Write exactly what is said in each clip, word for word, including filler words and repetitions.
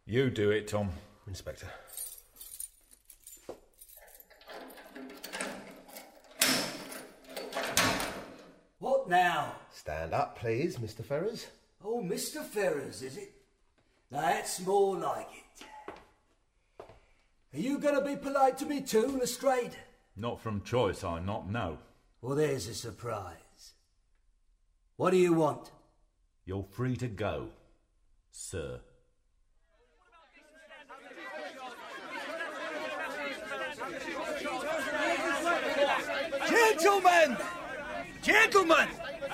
You do it, Tom. Inspector. What now? Stand up, please, Mister Ferrers. Oh, Mister Ferrers, is it? That's more like it. Are you going to be polite to me too, Lestrade? Not from choice, I not know. Well, there's a surprise. What do you want? You're free to go, sir. Gentlemen! Gentlemen!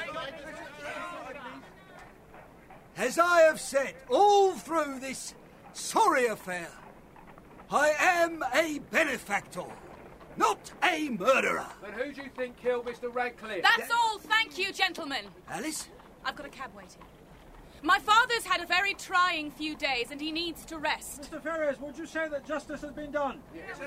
As I have said all through this sorry affair, I am a benefactor, not a murderer. Then who do you think killed Mister Radcliffe? That's all, thank you, gentlemen. Alice? I've got a cab waiting. My father's had a very trying few days and he needs to rest. Mister Ferrers, would you say that justice has been done?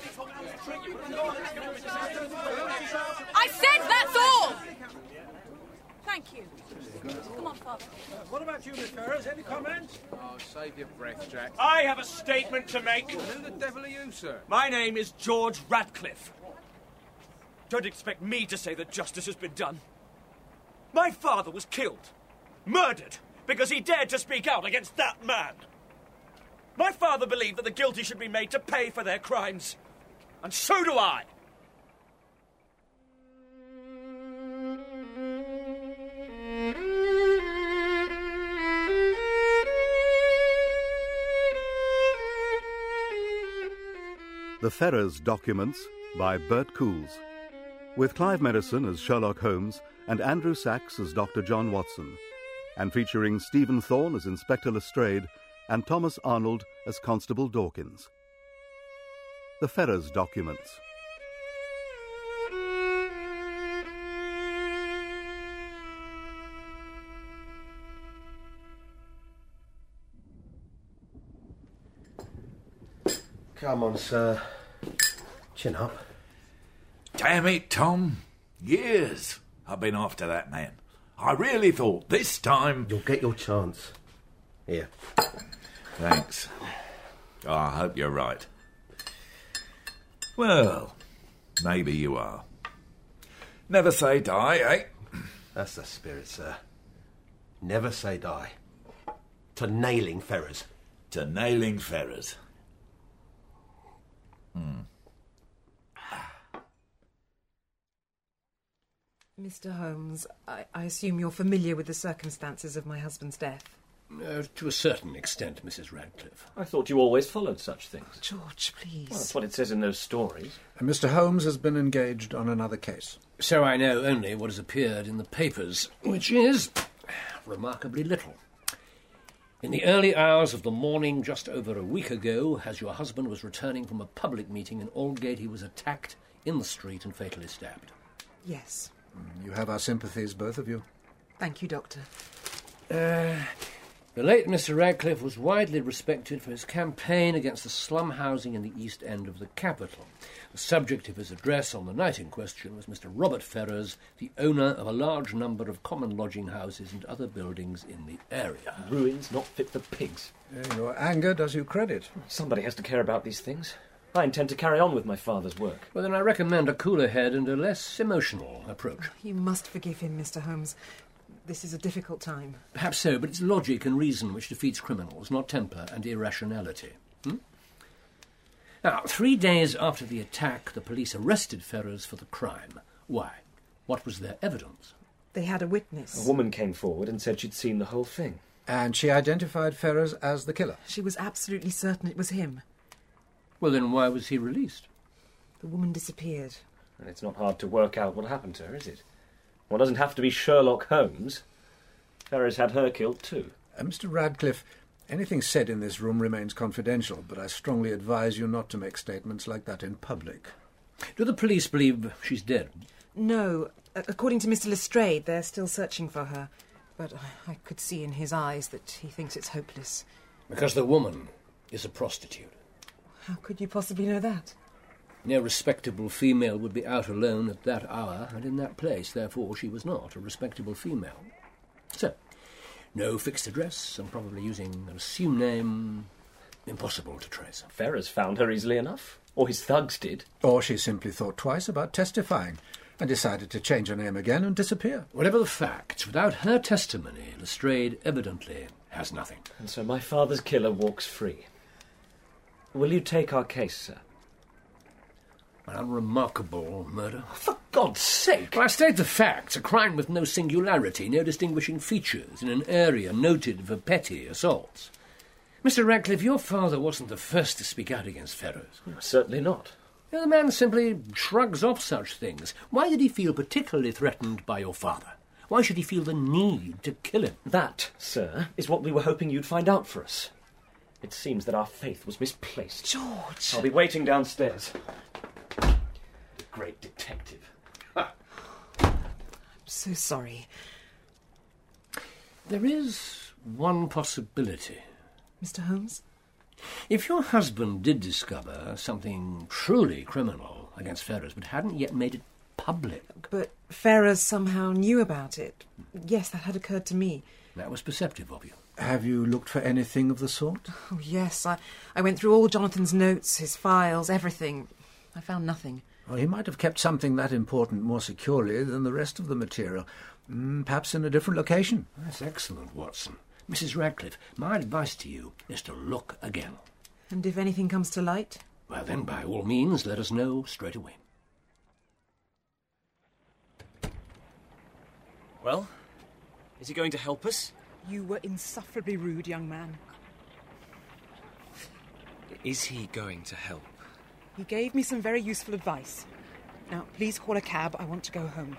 I said that's all! Thank you. Come on, Father. Uh, what about you, Miss Ferrers? Any comments? Oh, save your breath, Jack. I have a statement to make. Who the devil are you, sir? My name is George Radcliffe. Don't expect me to say that justice has been done. My father was killed, murdered, because he dared to speak out against that man. My father believed that the guilty should be made to pay for their crimes. And so do I. The Ferrers Documents by Bert Coules, with Clive Medicine as Sherlock Holmes and Andrew Sachs as Doctor John Watson, and featuring Stephen Thorne as Inspector Lestrade and Thomas Arnold as Constable Dawkins. The Ferrers Documents. Come on, sir. Chin up. Damn it, Tom. Years I've been after that man. I really thought this time... You'll get your chance. Here. Thanks. Oh, I hope you're right. Well, maybe you are. Never say die, eh? That's the spirit, sir. Never say die. To nailing Ferrers. To nailing Ferrers. Hmm. Mister Holmes, I, I assume you're familiar with the circumstances of my husband's death. Uh, to a certain extent, Missus Radcliffe. I thought you always followed such things. George, please. Well, that's what it says in those stories. And Mister Holmes has been engaged on another case. So I know only what has appeared in the papers, which is remarkably little. In the early hours of the morning, just over a week ago, as your husband was returning from a public meeting in Aldgate, he was attacked in the street and fatally stabbed. Yes. You have our sympathies, both of you. Thank you, Doctor. Uh, the late Mister Radcliffe was widely respected for his campaign against the slum housing in the East End of the capital. The subject of his address on the night in question was Mister Robert Ferrers, the owner of a large number of common lodging houses and other buildings in the area. Ruins not fit for pigs. Uh, your anger does you credit. Somebody has to care about these things. I intend to carry on with my father's work. Well, then I recommend a cooler head and a less emotional approach. You must forgive him, Mister Holmes. This is a difficult time. Perhaps so, but it's logic and reason which defeats criminals, not temper and irrationality. Hmm? Now, three days after the attack, the police arrested Ferrers for the crime. Why? What was their evidence? They had a witness. A woman came forward and said she'd seen the whole thing. And she identified Ferrers as the killer? She was absolutely certain it was him. Well, then why was he released? The woman disappeared. And it's not hard to work out what happened to her, is it? One doesn't have to be Sherlock Holmes. Ferrers had her killed too. Uh, Mister Radcliffe, anything said in this room remains confidential, but I strongly advise you not to make statements like that in public. Do the police believe she's dead? No. According to Mister Lestrade, they're still searching for her. But I, I could see in his eyes that he thinks it's hopeless. Because the woman is a prostitute. How could you possibly know that? No respectable female would be out alone at that hour and in that place. Therefore, she was not a respectable female. So, no fixed address, and probably using an assumed name. impossible to trace. Ferrers found her easily enough. Or his thugs did. Or she simply thought twice about testifying and decided to change her name again and disappear. Whatever the facts, without her testimony, Lestrade evidently has nothing. And so my father's killer walks free. Will you take our case, sir? An unremarkable murder. For God's sake! Well, I state the facts. A crime with no singularity, no distinguishing features, in an area noted for petty assaults. Mister Ratcliffe, your father wasn't the first to speak out against Ferrers. Certainly not. The man simply shrugs off such things. Why did he feel particularly threatened by your father? Why should he feel the need to kill him? That, sir, is what we were hoping you'd find out for us. It seems that our faith was misplaced. George! I'll be waiting downstairs. Great detective. I'm so sorry. There is one possibility. Mister Holmes? If your husband did discover something truly criminal against Ferrers but hadn't yet made it public... But Ferrers somehow knew about it. Yes, that had occurred to me. That was perceptive of you. Have you looked for anything of the sort? Oh, yes. I, I went through all Jonathan's notes, his files, everything. I found nothing. Well, he might have kept something that important more securely than the rest of the material. Mm, perhaps in a different location. That's excellent, Watson. Missus Ratcliffe, my advice to you is to look again. And if anything comes to light? Well, then, by all means, let us know straight away. Well, is he going to help us? You were insufferably rude, young man. Is he going to help? He gave me some very useful advice. Now, please call a cab. I want to go home.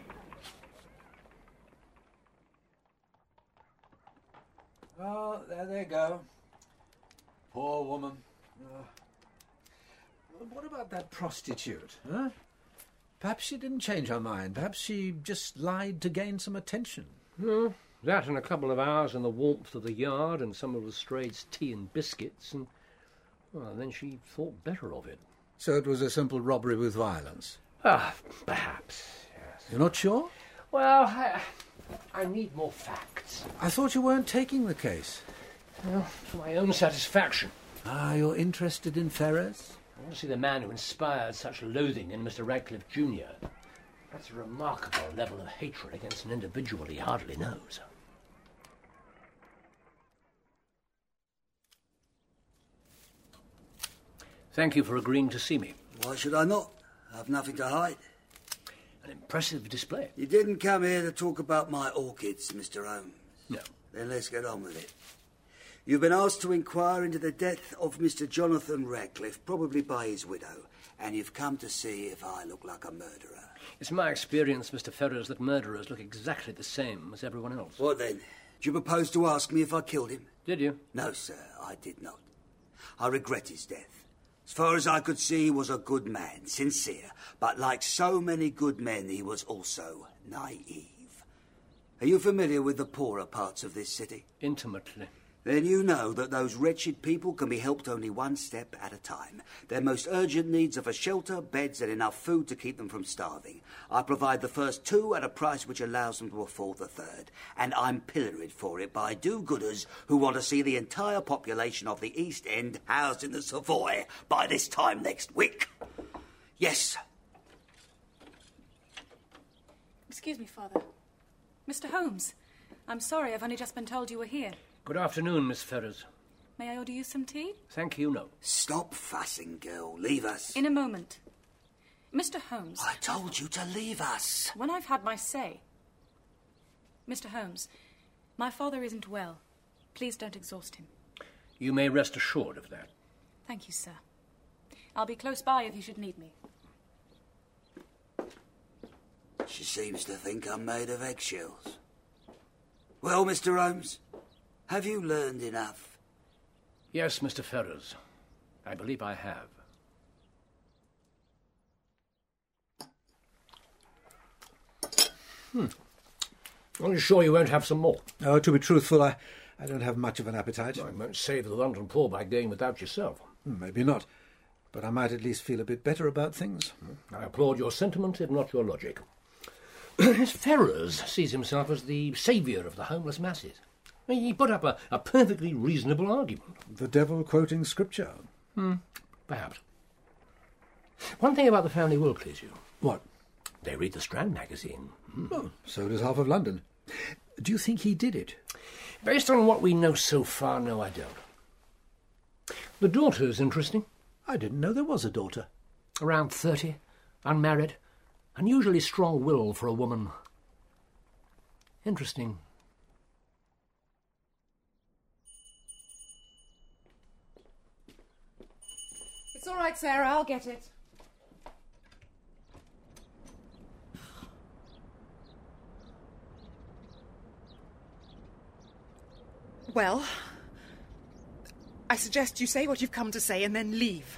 Oh, there they go. Poor woman. Oh. Well, what about that prostitute, huh? Perhaps she didn't change her mind. Perhaps she just lied to gain some attention. No, that and a couple of hours in the warmth of the yard and some of Lestrade's tea and biscuits, and well, then she thought better of it. So it was a simple robbery with violence? Ah, perhaps, yes. You're not sure? Well, I, I need more facts. I thought you weren't taking the case. Well, for my own satisfaction. Ah, you're interested in Ferrers? I want to see the man who inspired such loathing in Mister Ratcliffe Junior That's a remarkable level of hatred against an individual he hardly knows. Thank you for agreeing to see me. Why should I not? I've nothing to hide. An impressive display. You didn't come here to talk about my orchids, Mister Holmes. No. Then let's get on with it. You've been asked to inquire into the death of Mister Jonathan Ratcliffe, probably by his widow, and you've come to see if I look like a murderer. It's my experience, Mister Ferrers, that murderers look exactly the same as everyone else. What then? Do you propose to ask me if I killed him? Did you? No, sir, I did not. I regret his death. As far as I could see, he was a good man, sincere, but like so many good men, he was also naive. Are you familiar with the poorer parts of this city? Intimately. Then you know that those wretched people can be helped only one step at a time. Their most urgent needs are for shelter, beds, and enough food to keep them from starving. I provide the first two at a price which allows them to afford the third, and I'm pilloried for it by do-gooders who want to see the entire population of the East End housed in the Savoy by this time next week. Yes. Excuse me, Father. Mister Holmes, I'm sorry, I've only just been told you were here. Good afternoon, Miss Ferrers. May I order you some tea? Thank you, no. Stop fussing, girl. Leave us. In a moment. Mister Holmes... I told you to leave us. When I've had my say. Mister Holmes, my father isn't well. Please don't exhaust him. You may rest assured of that. Thank you, sir. I'll be close by if you should need me. She seems to think I'm made of eggshells. Well, Mister Holmes, have you learned enough? Yes, Mister Ferrers. I believe I have. Hmm. Are you sure you won't have some more? Oh, to be truthful, I, I don't have much of an appetite. I won't save the London poor by going without yourself. Maybe not. But I might at least feel a bit better about things. I applaud your sentiment, if not your logic. Miss Ferrers sees himself as the saviour of the homeless masses. He put up a, a perfectly reasonable argument. The devil quoting scripture. Hmm, perhaps. One thing about the family will please you. What? They read the Strand magazine. Hmm. Oh, so does half of London. Do you think he did it? Based on what we know so far, no, I don't. The daughter's interesting. I didn't know there was a daughter. Around thirty, unmarried, unusually strong will for a woman. Interesting. It's all right, Sarah. I'll get it. Well, I suggest you say what you've come to say and then leave.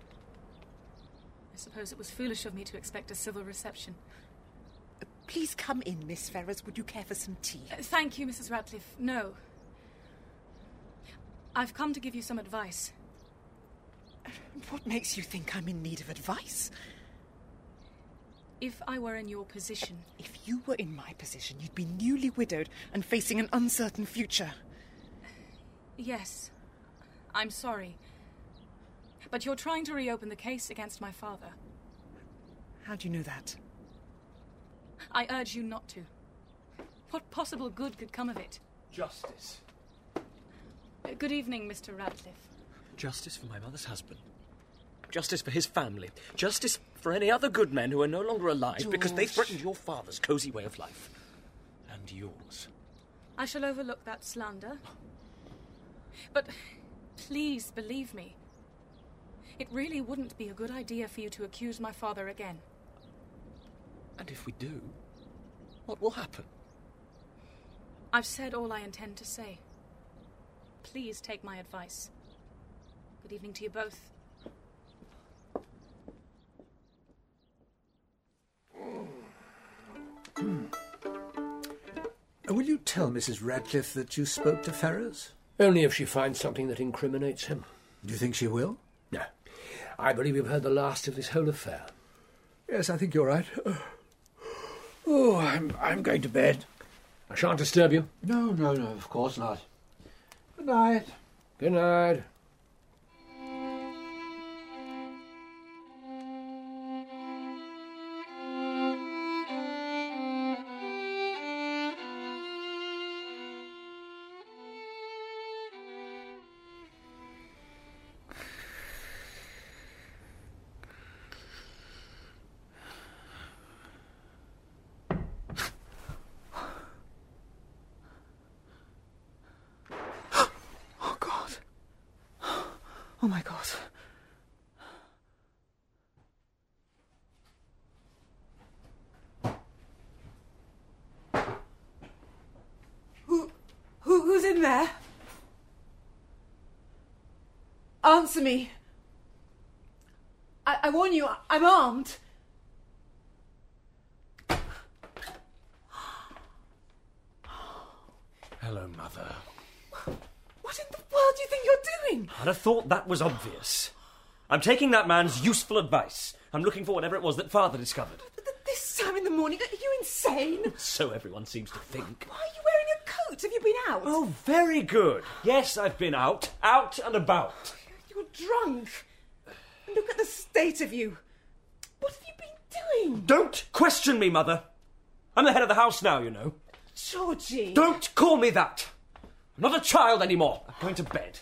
I suppose it was foolish of me to expect a civil reception. Uh, please come in, Miss Ferrers. Would you care for some tea? Uh, thank you, Missus Ratcliffe. No. I've come to give you some advice. What makes you think I'm in need of advice? If I were in your position... If you were in my position, you'd be newly widowed and facing an uncertain future. Yes. I'm sorry. But you're trying to reopen the case against my father. How do you know that? I urge you not to. What possible good could come of it? Justice. Uh, good evening, Mister Ratcliffe. Justice for my mother's husband. Justice for his family. Justice for any other good men who are no longer alive George. because they threatened your father's cosy way of life. And yours. I shall overlook that slander. But please believe me. It really wouldn't be a good idea for you to accuse my father again. And if we do, what will happen? I've said all I intend to say. Please take my advice. Good evening to you both. Hmm. Will you tell Missus Radcliffe that you spoke to Ferrers? Only if she finds something that incriminates him. Do you think she will? No. I believe we've heard the last of this whole affair. Yes, I think you're right. Oh, I'm, I'm going to bed. I shan't disturb you. No, no, no, of course not. Good night. Good night. Oh, my God. Who, who, who's in there? Answer me. I, I warn you, I'm armed. Hello, Mother. What in the world do you think you're doing? I'd have thought that was obvious. I'm taking that man's useful advice. I'm looking for whatever it was that Father discovered. This time in the morning? Are you insane? So everyone seems to think. Why are you wearing a coat? Have you been out? Oh, very good. Yes, I've been out. Out and about. You're drunk. Look at the state of you. What have you been doing? Don't question me, Mother. I'm the head of the house now, you know. Georgie. Don't call me that. I'm not a child anymore. I'm going to bed.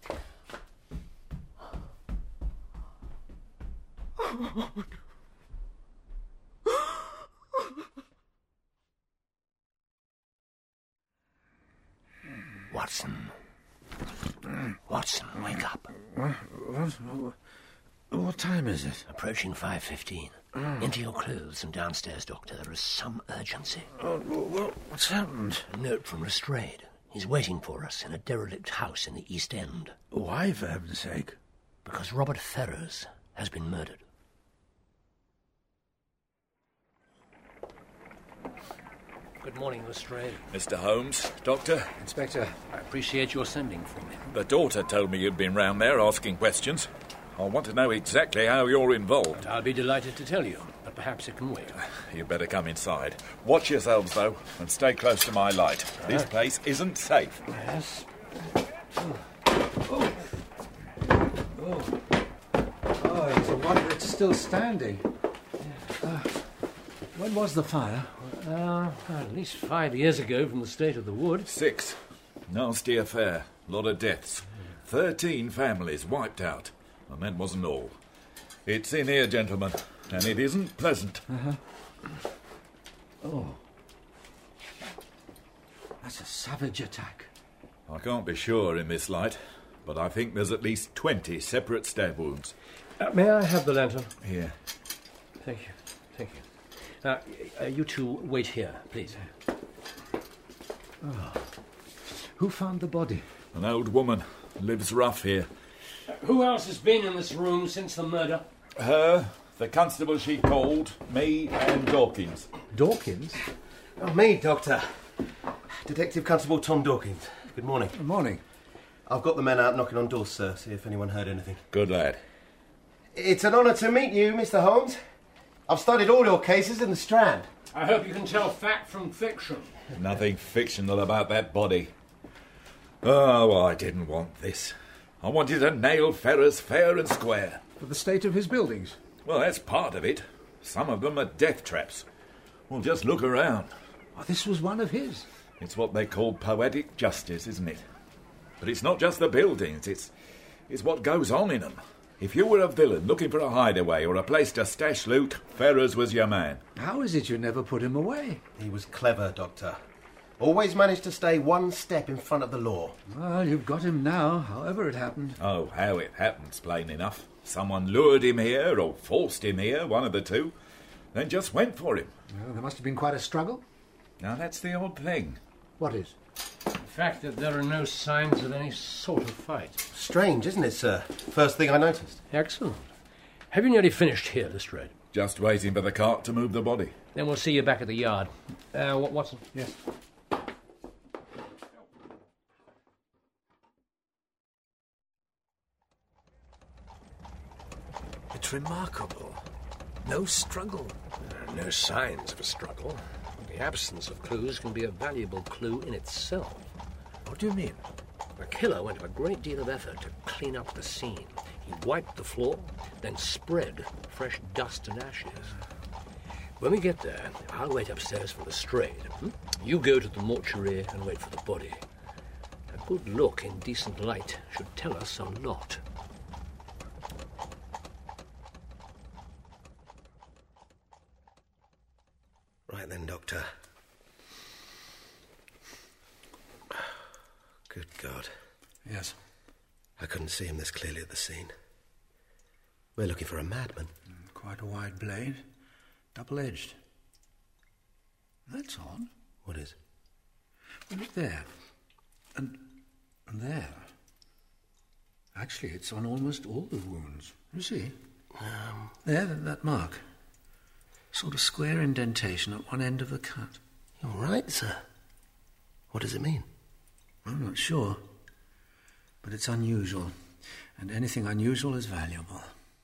Watson. Watson, wake up. What, what, what time is it? Approaching five fifteen. Oh. Into your clothes and downstairs, Doctor. There is some urgency. Oh, well, what's happened? A note from Lestrade. He's waiting for us in a derelict house in the East End. Why, for heaven's sake? Because Robert Ferrers has been murdered. Good morning, Lestrade. Mister Holmes, Doctor. Inspector. I appreciate your sending for me. The daughter told me you'd been round there asking questions. I want to know exactly how you're involved. But I'll be delighted to tell you. but perhaps it can wait. You'd better come inside. Watch yourselves, though, and stay close to my light. This place isn't safe. Yes. Oh. Oh. Oh, it's a wonder it's still standing. Uh, when was the fire? Uh, at least five years ago from the state of the wood. Six. Nasty affair. Lot of deaths. Thirteen families wiped out. And that wasn't all. It's in here, gentlemen, and it isn't pleasant. Uh-huh. Oh. That's a savage attack. I can't be sure in this light, but I think there's at least twenty separate stab wounds. Uh, may I have the lantern? Here. Thank you. Thank you. Uh, uh, you two wait here, please. Oh. Who found the body? An old woman. Lives rough here. Uh, who else has been in this room since the murder? Her, the constable she called, me and Dawkins. Dawkins? Oh, me, Doctor. Detective Constable Tom Dawkins. Good morning. Good morning. I've got the men out knocking on doors, sir, see if anyone heard anything. Good lad. It's an honour to meet you, Mister Holmes. I've studied all your cases in the Strand. I hope you can tell fact from fiction. Nothing fictional about that body. Oh, I didn't want this. I wanted to nail Ferrers fair and square. For the state of his buildings? Well, that's part of it. Some of them are death traps. Well, just look around. Oh, this was one of his. It's what they call poetic justice, isn't it? But it's not just the buildings, it's, it's what goes on in them. If you were a villain looking for a hideaway or a place to stash loot, Ferrers was your man. How is it you never put him away? He was clever, Doctor. Always managed to stay one step in front of the law. Well, you've got him now, however it happened. Oh, how it happens, plain enough. Someone lured him here, or forced him here, one of the two, then just went for him. Well, there must have been quite a struggle. Now, that's the odd thing. What is? The fact that there are no signs of any sort of fight. Strange, isn't it, sir? First thing I noticed. Excellent. Have you nearly finished here, Lestrade? Just waiting for the cart to move the body. Then we'll see you back at the yard. Uh, Watson? Yes. It's remarkable. No struggle. Uh, no signs of a struggle. The absence of clues can be a valuable clue in itself. What do you mean? The killer went to a great deal of effort to clean up the scene. He wiped the floor, then spread fresh dust and ashes. When we get there, I'll wait upstairs for Lestrade. Hmm? You go to the mortuary and wait for the body. A good look in decent light should tell us a lot. Right then, Doctor. Good God. Yes. I couldn't see him this clearly at the scene. We're looking for a madman. Mm, quite a wide blade. Double-edged. That's odd. What is? Well, look there. And, and there. Actually, it's on almost all the wounds. You see? Um, there, that, that mark. Sort of square indentation at one end of the cut. You're right, sir. What does it mean? I'm not sure. But it's unusual. And anything unusual is valuable.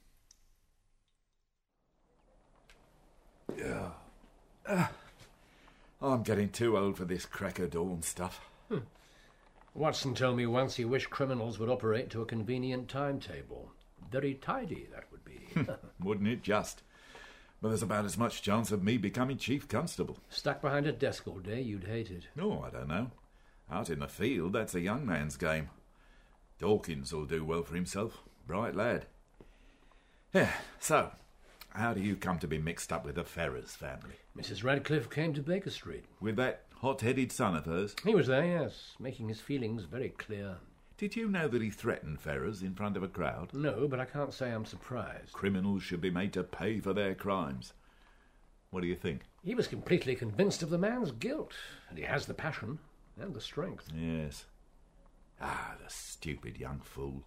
Yeah. Uh, I'm getting too old for this crack of dawn stuff. Hmm. Watson told me once he wished criminals would operate to a convenient timetable. Very tidy, that would be. Wouldn't it just? But there's about as much chance of me becoming chief constable. Stuck behind a desk all day, you'd hate it. No, I don't know. Out in the field, that's a young man's game. Dawkins will do well for himself. Bright lad. Yeah, so, how do you come to be mixed up with the Ferrers family? Missus Radcliffe came to Baker Street. With that hot-headed son of hers? He was there, yes, making his feelings very clear. Did you know that he threatened Ferrers in front of a crowd? No, but I can't say I'm surprised. Criminals should be made to pay for their crimes. What do you think? He was completely convinced of the man's guilt, and he has the passion and the strength. Yes. Ah, the stupid young fool.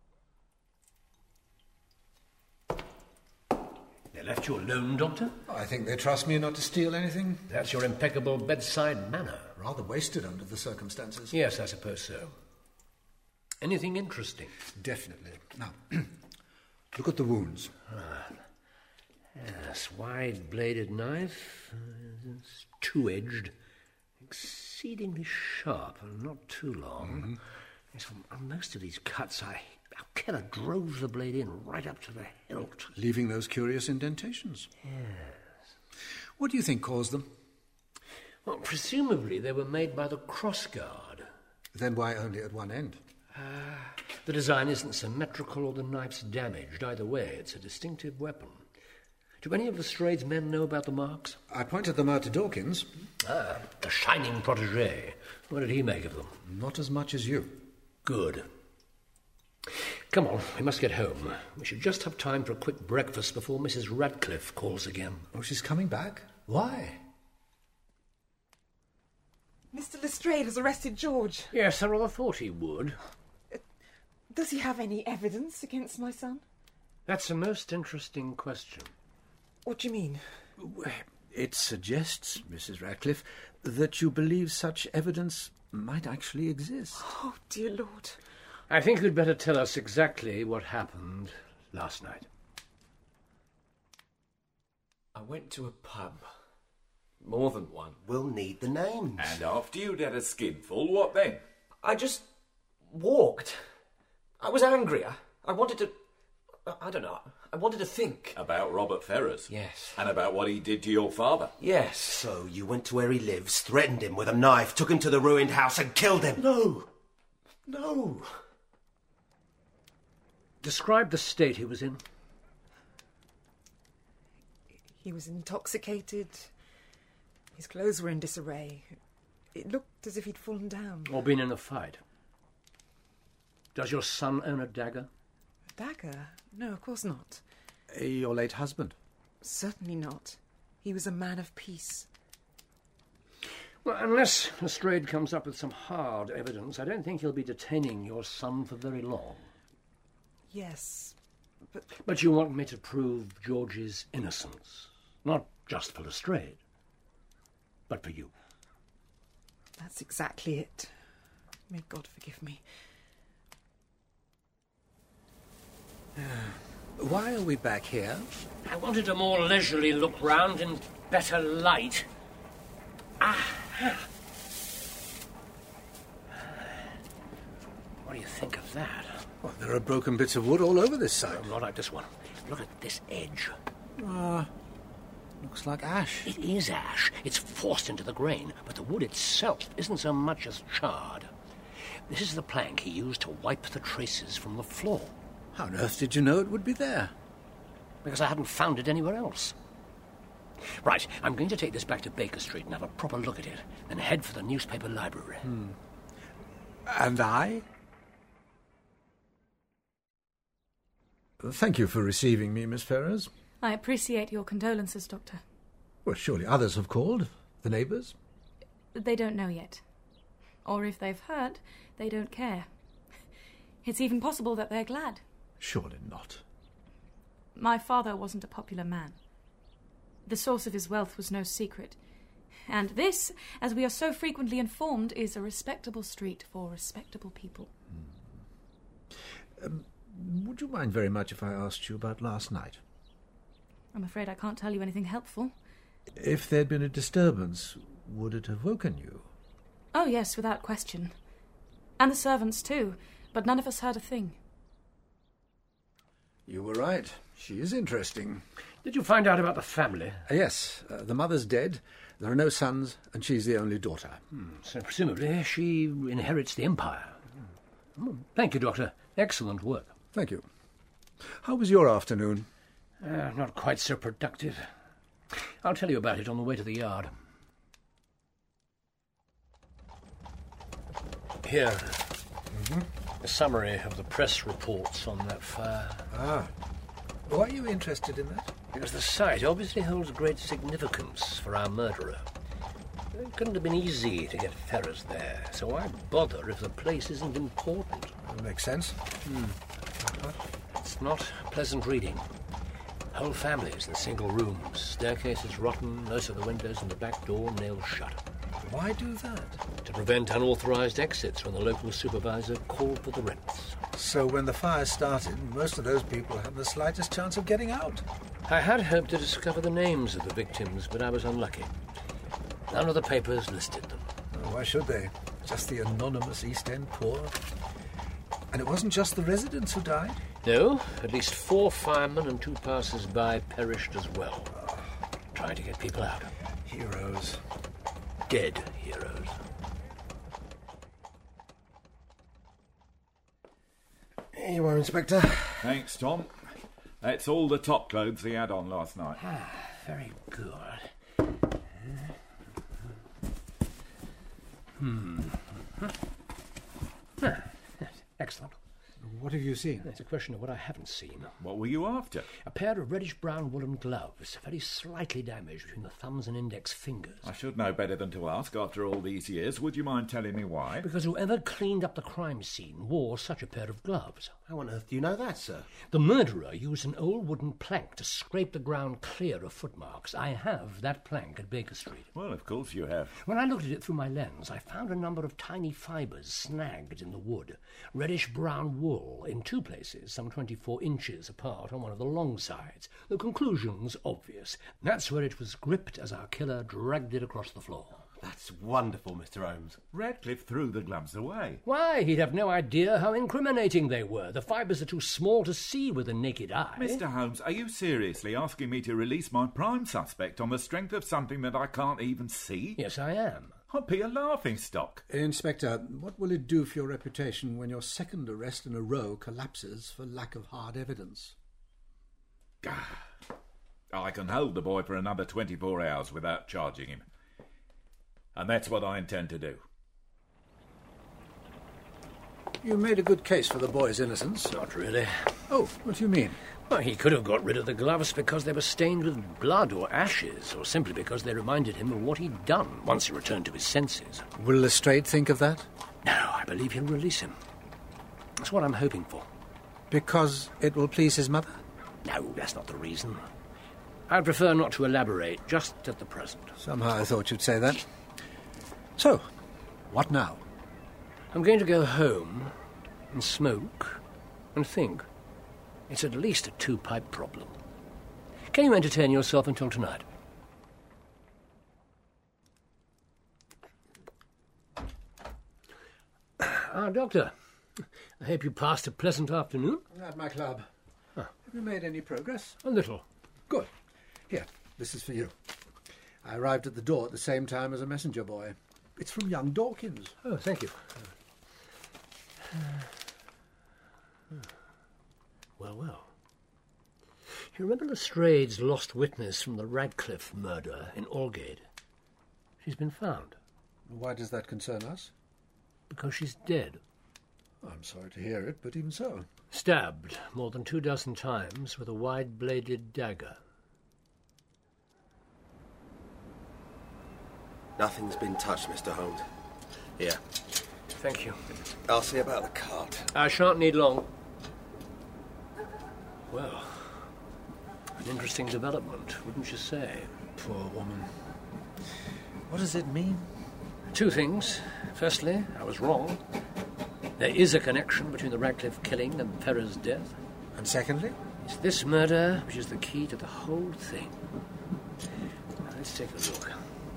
They left you alone, Doctor? I think they trust me not to steal anything. That's your impeccable bedside manner. Rather wasted under the circumstances. Yes, I suppose so. Anything interesting? Definitely. Now, look at the wounds. Ah. Yes, wide-bladed knife. Uh, it's two-edged. Exceedingly sharp and not too long. Mm-hmm. Yes, on, on most of these cuts, I... Keller drove the blade in right up to the hilt. Leaving those curious indentations. Yes. What do you think caused them? Well, presumably they were made by the crossguard. Then why only at one end? Uh, the design isn't symmetrical or the knife's damaged. Either way, it's a distinctive weapon. Do any of Lestrade's men know about the marks? I pointed them out to Dawkins. Ah, the shining protégé. What did he make of them? Not as much as you. Good. Come on, we must get home. We should just have time for a quick breakfast before Missus Radcliffe calls again. Oh, she's coming back? Why? Mister Lestrade has arrested George. Yes, I rather thought he would. Uh, does he have any evidence against my son? That's a most interesting question. What do you mean? It suggests, Missus Radcliffe, that you believe such evidence might actually exist. Oh, dear Lord. I think you'd better tell us exactly what happened last night. I went to a pub. More than one. We'll need the names. And after you'd had a skinful, what then? I just walked. I was angry. I, I wanted to... I don't know. I wanted to think. About Robert Ferrers? Yes. And about what he did to your father? Yes. So you went to where he lives, threatened him with a knife, took him to the ruined house and killed him? No. No. Describe the state he was in. He was intoxicated. His clothes were in disarray. It looked as if he'd fallen down. Or been in a fight. Does your son own a dagger? A dagger? No, of course not. Uh, your late husband? Certainly not. He was a man of peace. Well, unless Lestrade comes up with some hard evidence, I don't think he'll be detaining your son for very long. Yes, but... But you want me to prove George's innocence. Not just for Lestrade, but for you. That's exactly it. May God forgive me. Uh, why are we back here? I wanted a more leisurely look round in better light. Ah! What do you think of that? Well, there are broken bits of wood all over this side. No, not like this one. Look at this edge. Ah, uh, looks like ash. It is ash. It's forced into the grain, but the wood itself isn't so much as charred. This is the plank he used to wipe the traces from the floor. How on earth did you know it would be there? Because I hadn't found it anywhere else. Right, I'm going to take this back to Baker Street and have a proper look at it, then head for the newspaper library. Hmm. And I? Thank you for receiving me, Miss Ferrers. I appreciate your condolences, Doctor. Well, surely others have called. The neighbours? They don't know yet. Or if they've heard, they don't care. It's even possible that they're glad. Surely not. My father wasn't a popular man. The source of his wealth was no secret. And this, as we are so frequently informed, is a respectable street for respectable people. Hmm. Um, would you mind very much if I asked you about last night? I'm afraid I can't tell you anything helpful. If there'd been a disturbance, would it have woken you? Oh, yes, without question. And the servants, too. But none of us heard a thing. You were right. She is interesting. Did you find out about the family? Uh, yes. Uh, the mother's dead. There are no sons, and she's the only daughter. Hmm. So presumably she inherits the empire. Hmm. Thank you, Doctor. Excellent work. Thank you. How was your afternoon? Uh, not quite so productive. I'll tell you about it on the way to the yard. Here. Mm-hmm. A summary of the press reports on that fire. Ah. Why are you interested in that? Because the site obviously holds great significance for our murderer. It couldn't have been easy to get Ferrers there, so why bother if the place isn't important? That makes sense. Hmm. It's not pleasant reading. Whole families in single rooms, staircases rotten, most of the windows and the back door nailed shut. Why do that? To prevent unauthorised exits when the local supervisor called for the rents. So when the fire started, most of those people had the slightest chance of getting out. I had hoped to discover the names of the victims, but I was unlucky. None of the papers listed them. Oh, why should they? Just the anonymous East End poor. And it wasn't just the residents who died? No, at least four firemen and two passers-by perished as well. Oh. Trying to get people out. Heroes. Dead heroes. Here you are, Inspector. Thanks, Tom. That's all the top clothes he had on last night. Ah, very good. Hmm. Ah, excellent. What have you seen? It's a question of what I haven't seen. What were you after? A pair of reddish-brown woolen gloves, very slightly damaged between the thumbs and index fingers. I should know better than to ask after all these years. Would you mind telling me why? Because whoever cleaned up the crime scene wore such a pair of gloves. How on earth do you know that, sir? The murderer used an old wooden plank to scrape the ground clear of footmarks. I have that plank at Baker Street. Well, of course you have. When I looked at it through my lens, I found a number of tiny fibres snagged in the wood. Reddish-brown wool in two places, some twenty-four inches apart on one of the long sides. The conclusion's obvious. That's where it was gripped as our killer dragged it across the floor. That's wonderful, Mister Holmes. Radcliffe threw the gloves away. Why, he'd have no idea how incriminating they were. The fibres are too small to see with the naked eye. Mister Holmes, are you seriously asking me to release my prime suspect on the strength of something that I can't even see? Yes, I am. I'd be a laughingstock. Inspector, what will it do for your reputation when your second arrest in a row collapses for lack of hard evidence? I can hold the boy for another twenty-four hours without charging him. And that's what I intend to do. You made a good case for the boy's innocence. Not really. Oh, what do you mean? Well, he could have got rid of the gloves because they were stained with blood or ashes, or simply because they reminded him of what he'd done once he returned to his senses. Will Lestrade think of that? No, I believe he'll release him. That's what I'm hoping for. Because it will please his mother? No, that's not the reason. I'd prefer not to elaborate, just at the present. Somehow I thought you'd say that. So, what now? I'm going to go home and smoke and think. It's at least a two-pipe problem. Can you entertain yourself until tonight? Ah, Doctor, I hope you passed a pleasant afternoon. At my club. Huh. Have you made any progress? A little. Good. Here, this is for you. I arrived at the door at the same time as a messenger boy. It's from young Dawkins. Oh, thank you. Well, well. You remember Lestrade's lost witness from the Radcliffe murder in Aldgate? She's been found. Why does that concern us? Because she's dead. I'm sorry to hear it, but even so. Stabbed more than two dozen times with a wide-bladed dagger. Nothing's been touched, Mister Holmes. Here. Thank you. I'll see about the cart. I shan't need long. Well, an interesting development, wouldn't you say? Poor woman. What does it mean? Two things. Firstly, I was wrong. There is a connection between the Radcliffe killing and Ferrer's death. And secondly? It's this murder which is the key to the whole thing. Now, let's take a look.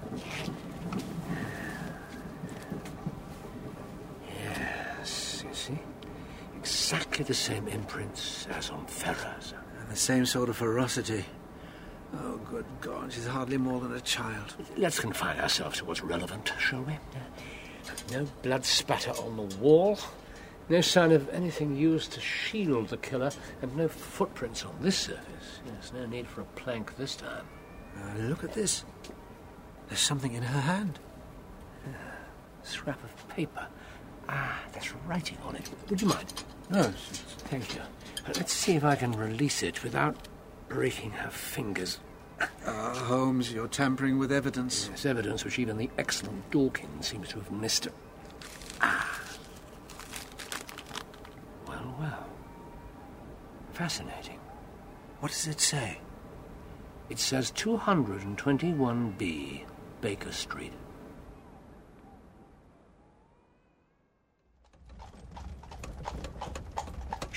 Yes, you see? Exactly the same imprints as on Ferrer's. And the same sort of ferocity. Oh, good God, she's hardly more than a child. Let's confine ourselves to what's relevant, shall we? No blood spatter on the wall, no sign of anything used to shield the killer, and no footprints on this surface. Yes, no need for a plank this time. Uh, look at this. There's something in her hand. A scrap of paper. Ah, there's writing on it. Would you mind? No. Thank you. Let's see if I can release it without breaking her fingers. Ah, Holmes, you're tampering with evidence. It's evidence which even the excellent Dawkins seems to have missed. Ah. Well, well. Fascinating. What does it say? It says two twenty-one B, Baker Street.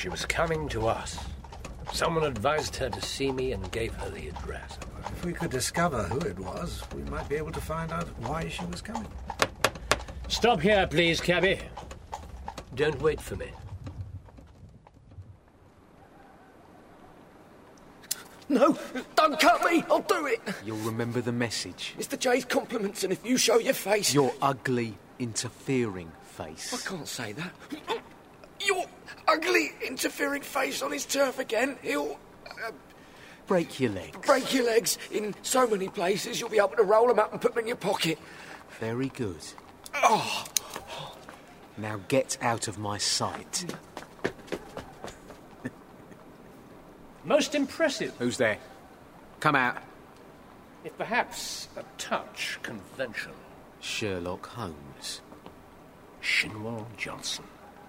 She was coming to us. Someone advised her to see me and gave her the address. If we could discover who it was, we might be able to find out why she was coming. Stop here, please, cabby. Don't wait for me. No, don't cut me. I'll do it. You'll remember the message. Mister J's compliments, and if you show your face... Your ugly, interfering face. I can't say that. Your ugly, interfering face on his turf again. He'll... Uh, break your legs. Break your legs in so many places you'll be able to roll them up and put them in your pocket. Very good. Oh. Now get out of my sight. Most impressive. Who's there? Come out. If perhaps a touch conventional. Sherlock Holmes. Shinwell Johnson.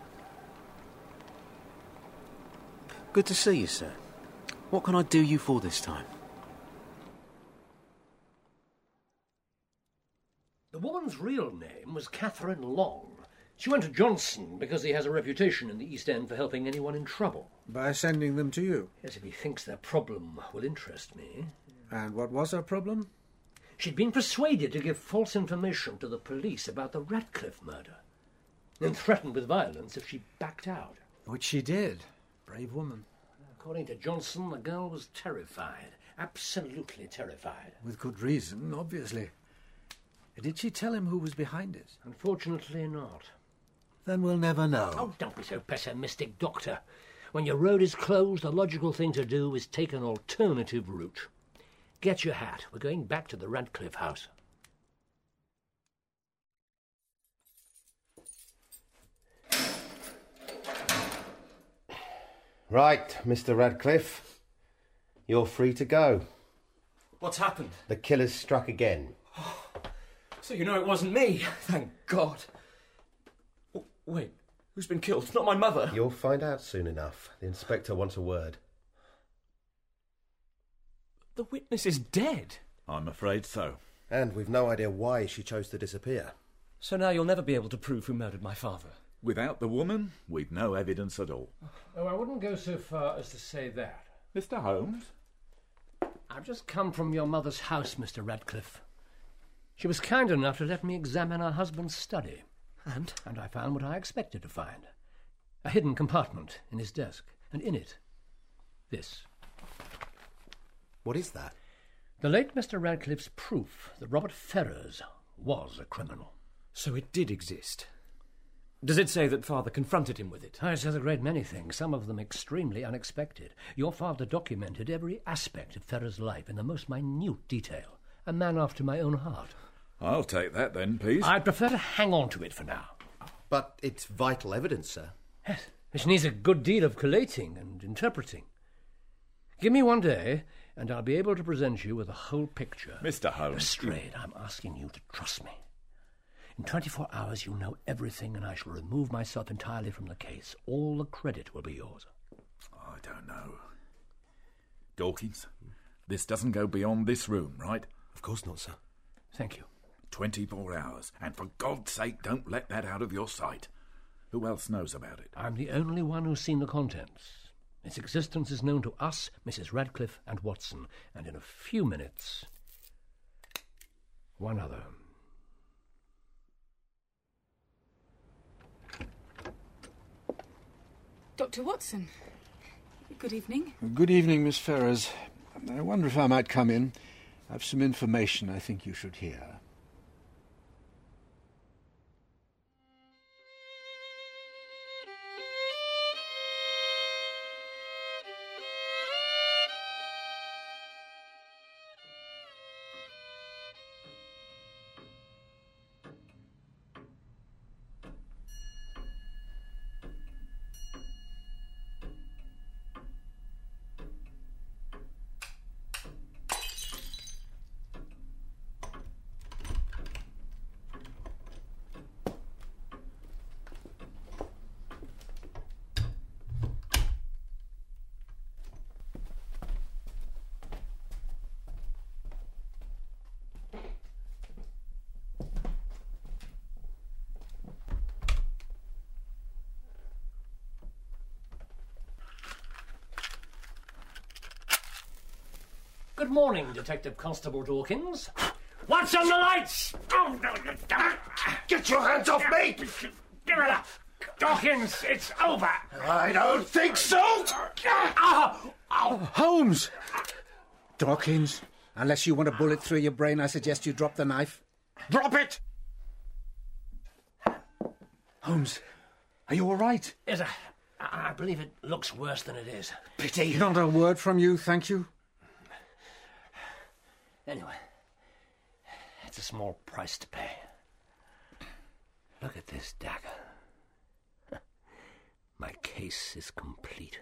Good to see you, sir. What can I do you for this time? The woman's real name was Catherine Long. She went to Johnson because he has a reputation in the East End for helping anyone in trouble. By sending them to you? Yes, if he thinks their problem will interest me. And what was her problem? She'd been persuaded to give false information to the police about the Radcliffe murder, and threatened with violence if she backed out. Which she did. Brave woman. According to Johnson, the girl was terrified. Absolutely terrified. With good reason, obviously. Did she tell him who was behind it? Unfortunately not. Then we'll never know. Oh, don't be so pessimistic, Doctor. When your road is closed, the logical thing to do is take an alternative route. Get your hat. We're going back to the Radcliffe house. Right, Mister Radcliffe. You're free to go. What's happened? The killer's struck again. So you know it wasn't me. Thank God. Oh, wait, who's been killed? It's not my mother. You'll find out soon enough. The inspector wants a word. The witness is dead. I'm afraid so. And we've no idea why she chose to disappear. So now you'll never be able to prove who murdered my father. Without the woman, we've no evidence at all. Oh, I wouldn't go so far as to say that. Mister Holmes? I've just come from your mother's house, Mister Radcliffe. She was kind enough to let me examine her husband's study. And? And I found what I expected to find. A hidden compartment in his desk, and in it, this. What is that? The late Mister Radcliffe's proof that Robert Ferrers was a criminal. So it did exist. Does it say that Father confronted him with it? Oh, it says a great many things, some of them extremely unexpected. Your father documented every aspect of Ferrers' life in the most minute detail. A man after my own heart. I'll take that then, please. I'd prefer to hang on to it for now. But it's vital evidence, sir. Yes, which needs a good deal of collating and interpreting. Give me one day, and I'll be able to present you with a whole picture. Mister Holmes... Lestrade, I'm asking you to trust me. In twenty-four hours you'll know everything, and I shall remove myself entirely from the case. All the credit will be yours. I don't know. Dawkins, this doesn't go beyond this room, right? Of course not, sir. Thank you. Twenty-four hours, and for God's sake, don't let that out of your sight. Who else knows about it? I'm the only one who's seen the contents. Its existence is known to us, Missus Radcliffe and Watson, and in a few minutes, one other. Doctor Watson, good evening. Good evening, Miss Ferrers. I wonder if I might come in. I've some information I think you should hear. Good morning, Detective Constable Dawkins. What's on the lights? Oh, no, no, no. Get your hands off me! Give it up. Dawkins, it's over. I don't think so! Oh, oh. Holmes! Dawkins, unless you want a bullet through your brain, I suggest you drop the knife. Drop it! Holmes, are you all right? Yes, I, I believe it looks worse than it is. Pity. Not a word from you, thank you. Anyway, it's a small price to pay. Look at this dagger. My case is complete.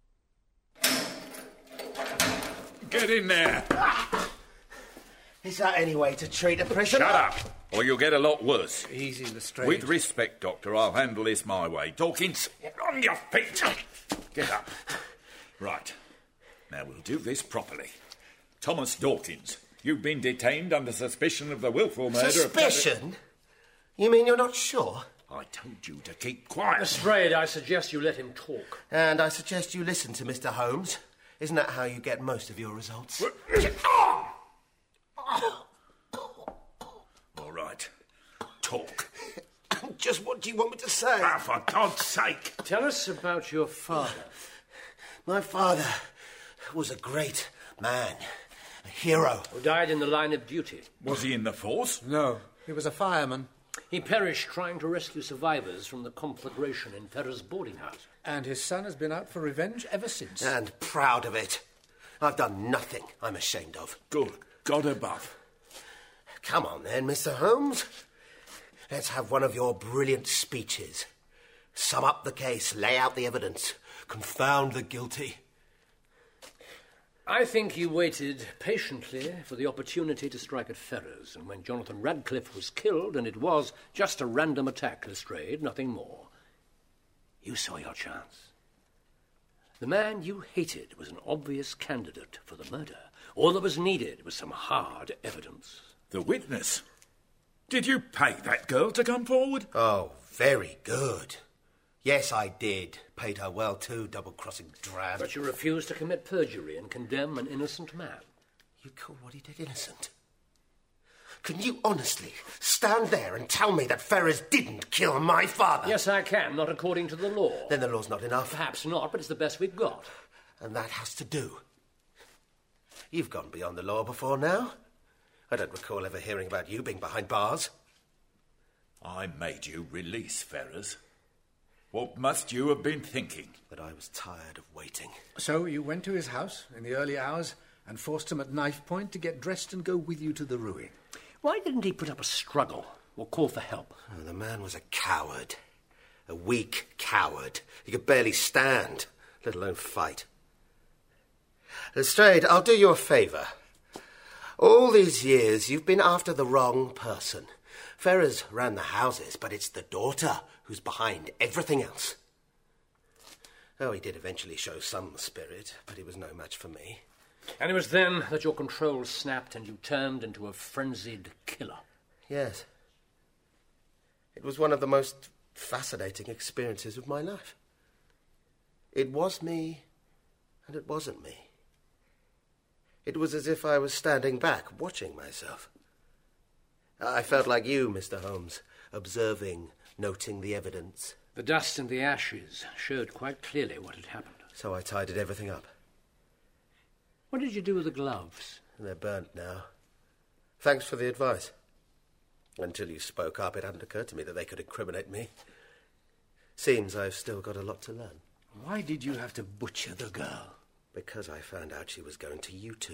Get in there. Is that any way to treat a prisoner? Shut up, or you'll get a lot worse. Easy, Lestrade. With respect, Doctor, I'll handle this my way. Dawkins, on your feet. Get up. Right. Now we'll do this properly. Thomas Dawkins, you've been detained under suspicion of the willful murder of... Suspicion? You mean you're not sure? I told you to keep quiet. Lestrade, I suggest you let him talk. And I suggest you listen to Mister Holmes. Isn't that how you get most of your results? All right. Talk. Just what do you want me to say? Ah, for God's sake. Tell us about your father. My father was a great man. A hero. Who died in the line of duty. Was he in the force? No, he was a fireman. He perished trying to rescue survivors from the conflagration in Ferrers boarding house. And his son has been out for revenge ever since. And proud of it. I've done nothing I'm ashamed of. Good God above. Come on then, Mister Holmes. Let's have one of your brilliant speeches. Sum up the case, lay out the evidence, confound the guilty. I think he waited patiently for the opportunity to strike at Ferrers, and when Jonathan Radcliffe was killed, and it was just a random attack, Lestrade, nothing more, you saw your chance. The man you hated was an obvious candidate for the murder. All that was needed was some hard evidence. The witness? Did you pay that girl to come forward? Oh, very good. Yes, I did. Paid her well, too, double-crossing drab. But you refused to commit perjury and condemn an innocent man. You call what he did innocent? Can you honestly stand there and tell me that Ferrers didn't kill my father? Yes, I can, not according to the law. Then the law's not enough. Perhaps not, but it's the best we've got. And that has to do. You've gone beyond the law before now. I don't recall ever hearing about you being behind bars. I made you release Ferrers. What must you have been thinking? That I was tired of waiting. So you went to his house in the early hours and forced him at knife point to get dressed and go with you to the ruin. Why didn't he put up a struggle or call for help? Oh, the man was a coward. A weak coward. He could barely stand, let alone fight. Lestrade, I'll do you a favour. All these years you've been after the wrong person. Ferrers ran the houses, but it's the daughter who's behind everything else. Oh, he did eventually show some spirit, but he was no match for me. And it was then that your control snapped and you turned into a frenzied killer. Yes. It was one of the most fascinating experiences of my life. It was me, and it wasn't me. It was as if I was standing back, watching myself. I felt like you, Mister Holmes, observing, noting the evidence. The dust and the ashes showed quite clearly what had happened. So I tidied everything up. What did you do with the gloves? They're burnt now. Thanks for the advice. Until you spoke up, it hadn't occurred to me that they could incriminate me. Seems I've still got a lot to learn. Why did you have to butcher the girl? Because I found out she was going to you two.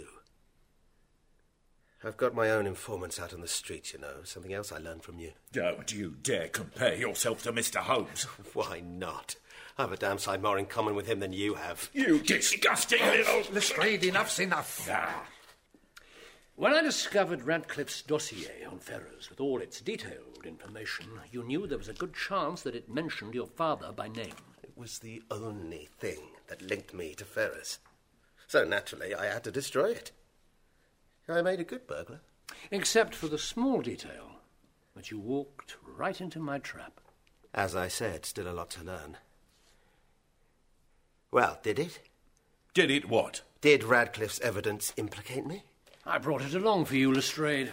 I've got my own informants out on the streets, you know. Something else I learned from you. Don't you dare compare yourself to Mister Holmes. Why not? I've a damn sight more in common with him than you have. You disgusting little... Lestrade, enough's enough. Ah. When I discovered Radcliffe's dossier on Ferrers with all its detailed information, you knew there was a good chance that it mentioned your father by name. It was the only thing that linked me to Ferrers. So naturally, I had to destroy it. I made a good burglar. Except for the small detail that you walked right into my trap. As I said, still a lot to learn. Well, did it? Did it what? Did Radcliffe's evidence implicate me? I brought it along for you, Lestrade.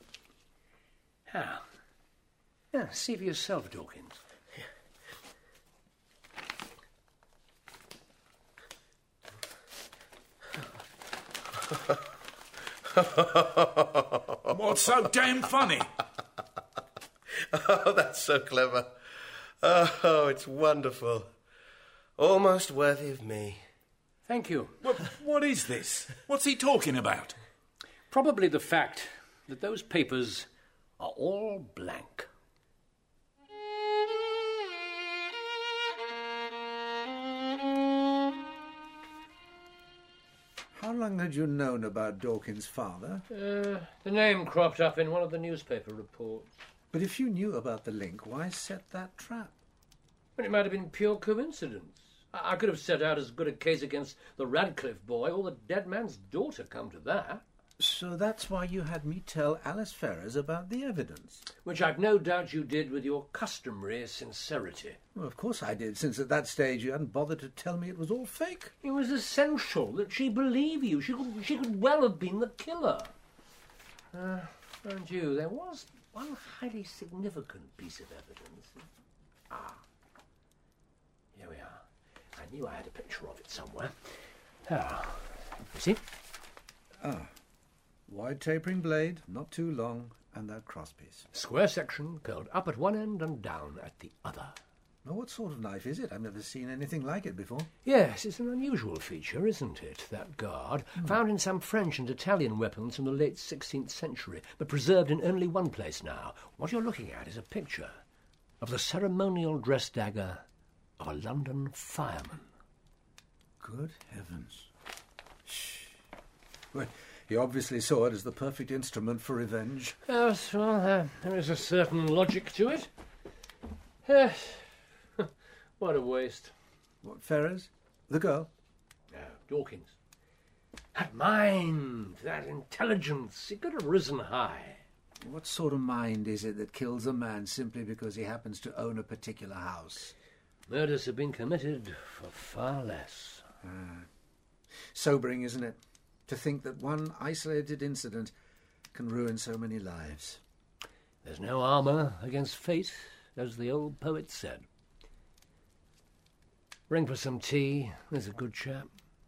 How? Yeah, see for yourself, Dawkins. What's so damn funny? Oh, that's so clever. Oh, it's wonderful. Almost worthy of me. Thank you. What, what is this? What's he talking about? Probably the fact that those papers are all blank. How long had you known about Dawkins' father? Uh, the name cropped up in one of the newspaper reports. But if you knew about the link, why set that trap? But it might have been pure coincidence. I, I could have set out as good a case against the Radcliffe boy or the dead man's daughter, come to that. So that's why you had me tell Alice Ferrers about the evidence? Which I've no doubt you did with your customary sincerity. Well, of course I did, since at that stage you hadn't bothered to tell me it was all fake. It was essential that she believe you. She could, she could well have been the killer. Uh, mind you, there was one highly significant piece of evidence. Ah. Here we are. I knew I had a picture of it somewhere. Ah. You see? Ah. Wide tapering blade, not too long, and that crosspiece. Square section, curled up at one end and down at the other. Now, what sort of knife is it? I've never seen anything like it before. Yes, it's an unusual feature, isn't it, that guard? Mm. Found in some French and Italian weapons from the late sixteenth century, but preserved in only one place now. What you're looking at is a picture of the ceremonial dress dagger of a London fireman. Good heavens. Shh. Well, he obviously saw it as the perfect instrument for revenge. Yes, well, uh, there is a certain logic to it. Yes. What a waste. What, Ferrers? The girl? No, Dawkins. That mind, that intelligence, it could have risen high. What sort of mind is it that kills a man simply because he happens to own a particular house? Murders have been committed for far less. Ah. Sobering, isn't it? To think that one isolated incident can ruin so many lives. There's no armour against fate, as the old poet said. Ring for some tea, there's a good chap.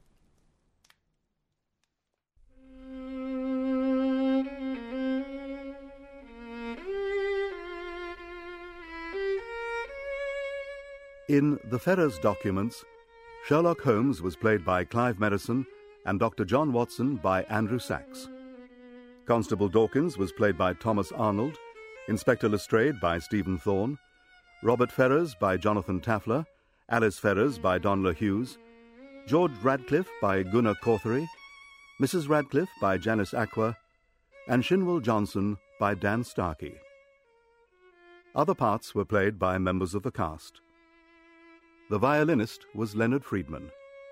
In The Ferrers Documents, Sherlock Holmes was played by Clive Merrison and Doctor John Watson by Andrew Sachs. Constable Dawkins was played by Thomas Arnold, Inspector Lestrade by Stephen Thorne, Robert Ferrers by Jonathan Tafler, Alice Ferrers by Donla Hughes, George Radcliffe by Gunnar Corthery, Missus Radcliffe by Janice Aqua, and Shinwell Johnson by Dan Starkey. Other parts were played by members of the cast. The violinist was Leonard Friedman.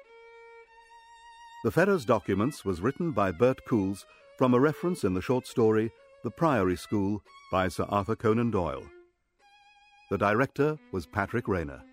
The Ferrers Documents was written by Bert Coules from a reference in the short story The Priory School by Sir Arthur Conan Doyle. The director was Patrick Rayner.